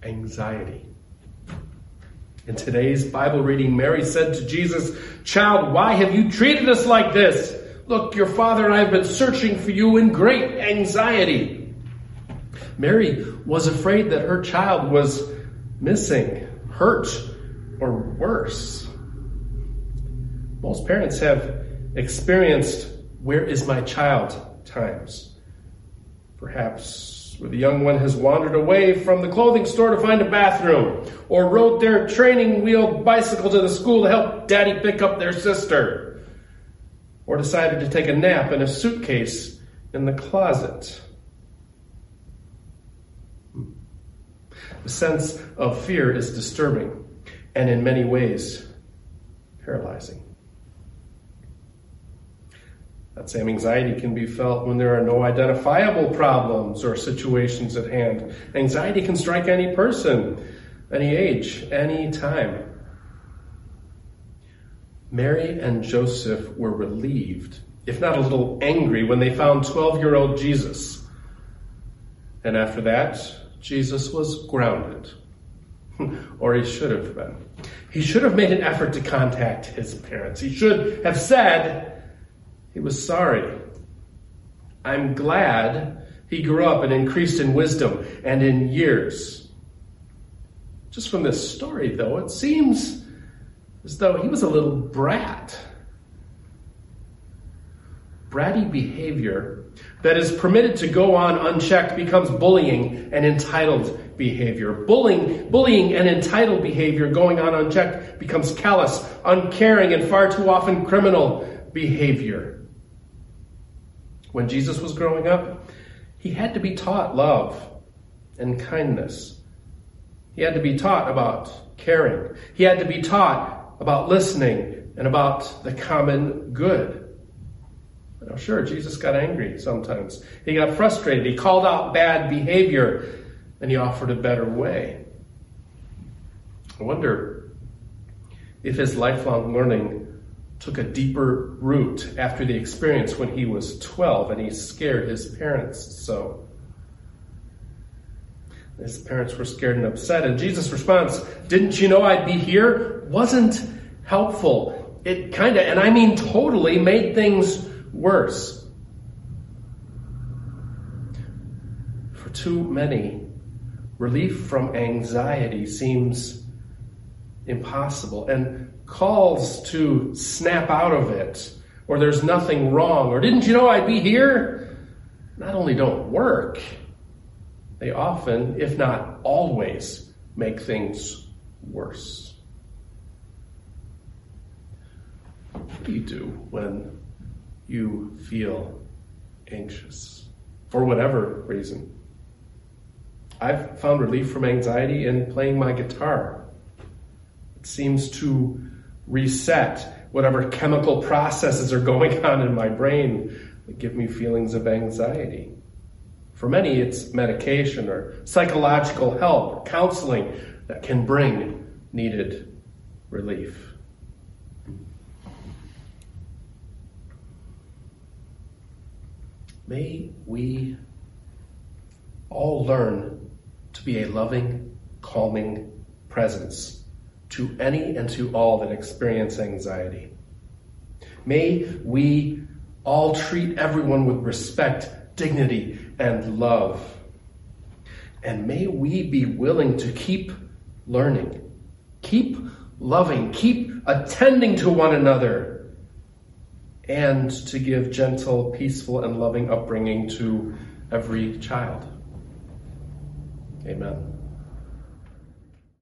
anxiety. In today's Bible reading, Mary said to Jesus, "Child, why have you treated us like this? Look, your father and I have been searching for you in great anxiety." Mary was afraid that her child was missing, hurt, or worse. Most parents have experienced "where is my child" times. Perhaps where the young one has wandered away from the clothing store to find a bathroom, or rode their training wheel bicycle to the school to help daddy pick up their sister, or decided to take a nap in a suitcase in the closet. The sense of fear is disturbing and in many ways paralyzing. That same anxiety can be felt when there are no identifiable problems or situations at hand. Anxiety can strike any person, any age, any time. Mary and Joseph were relieved, if not a little angry, when they found 12-year-old Jesus. And after that, Jesus was grounded. Or he should have been. He should have made an effort to contact his parents. He should have said he was sorry. I'm glad he grew up and increased in wisdom and in years. Just from this story, though, it seems as though he was a little brat. Bratty behavior that is permitted to go on unchecked becomes bullying and entitled behavior. Bullying and entitled behavior going on unchecked becomes callous, uncaring, and far too often criminal behavior. When Jesus was growing up, he had to be taught love and kindness. He had to be taught about caring. He had to be taught about listening and about the common good. Now, sure, Jesus got angry sometimes. He got frustrated. He called out bad behavior, and he offered a better way. I wonder if his lifelong learning took a deeper root after the experience when he was 12 and he scared his parents so. His parents were scared and upset, and Jesus' response, "Didn't you know I'd be here?" wasn't helpful. It kinda, and I mean totally, made things worse. For too many, relief from anxiety seems impossible, and calls to snap out of it, or there's nothing wrong, or "didn't you know I'd be here?" not only don't work, they often, if not always, make things worse. What do you do when you feel anxious for whatever reason? I've found relief from anxiety in playing my guitar. It seems to reset whatever chemical processes are going on in my brain that give me feelings of anxiety. For many, it's medication or psychological help or counseling that can bring needed relief. May we all learn to be a loving, calming presence to any and to all that experience anxiety. May we all treat everyone with respect, dignity, and love. And may we be willing to keep learning, keep loving, keep attending to one another, and to give gentle, peaceful, and loving upbringing to every child. Amen.